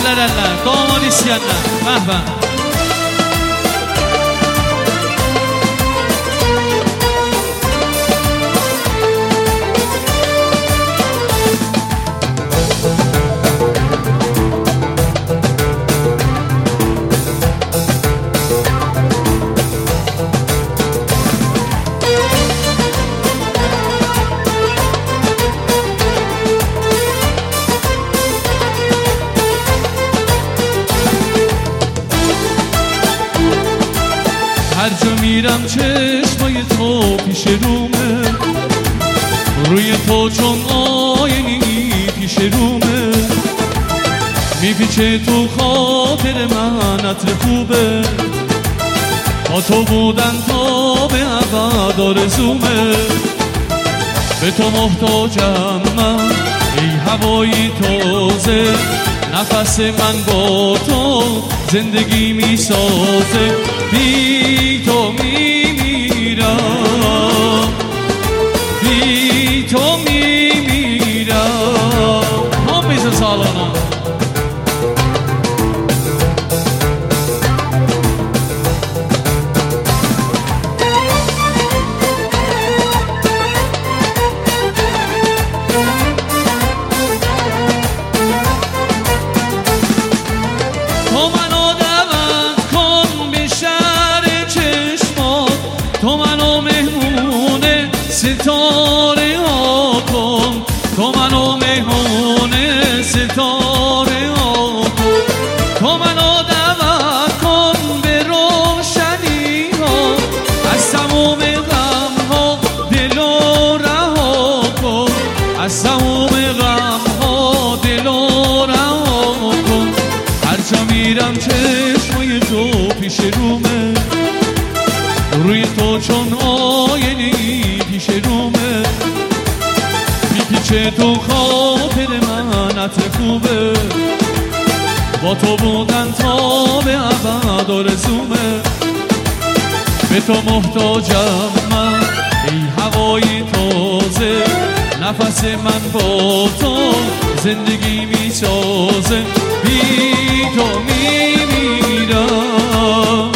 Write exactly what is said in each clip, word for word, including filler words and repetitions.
erenler, damat isteyenler. Vah vah. هر جا میرم چشمای تو پیش رومه، روی تو چون آینی پیش رومه، میپیچه تو خاطر من عطر خوبه، با تو بودن تا به ابد آرزومه، به تو محتاجم من ای هوای تازه، نفس من با تو زندگی میسازه، بی تو میمیرم، بی تو میمیرم. هم بیزن سالانم تو منو مهمون ستاره ها کن، تو منو مهمون ستاره ها کن، تو منو دعوت کن به روشنی ها، از تموم غم ها دلو رها کن، از تموم غم ها دلو رها کن. هر جا میرم چشمای تو پیش رومه، روی تو چون آینی پیش رومه، میپیچه تو خاطر من عطر خوبه، با تو بودن تا به ابد آرزومه، به تو محتاجم من ای هوای تازه، نفس من با تو زندگی میسازه، بی تو میمیرم،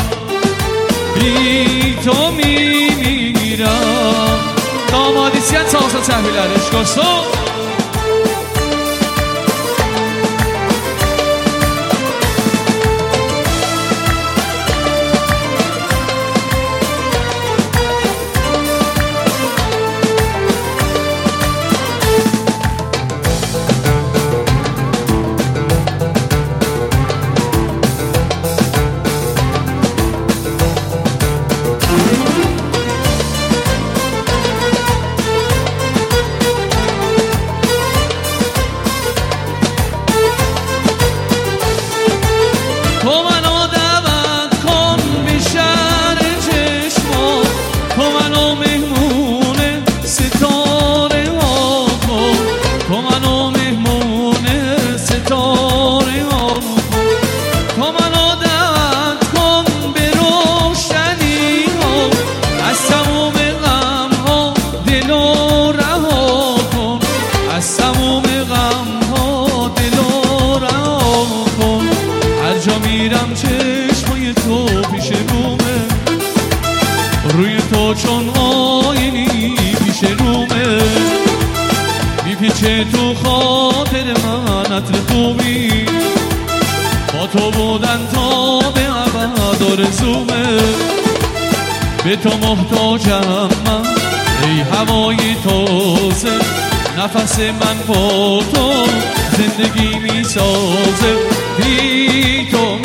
بی تو میمیرم. دامادیسیت سالسا تحویلر اشکاستو تو منو دعوت کن به شهر چشما، تو منو مهمون ستاره ها کن، تو منو مهمون ستاره ها کن، تو منو دعوت کن به روشنی ها، از تموم غم ها دلو رها کن، از تموم غم ها دلو رها کن. هر جا میرم چشمای تو پیش رومه، روی تو چون آینی پیش رومه، میپیچه تو خاطر من عطر خوبی، با تو بودن تا به ابد آرزومه، به تو محتاجم من ای هوای تازه، نفس من با تو زندگی میسازه، بی تو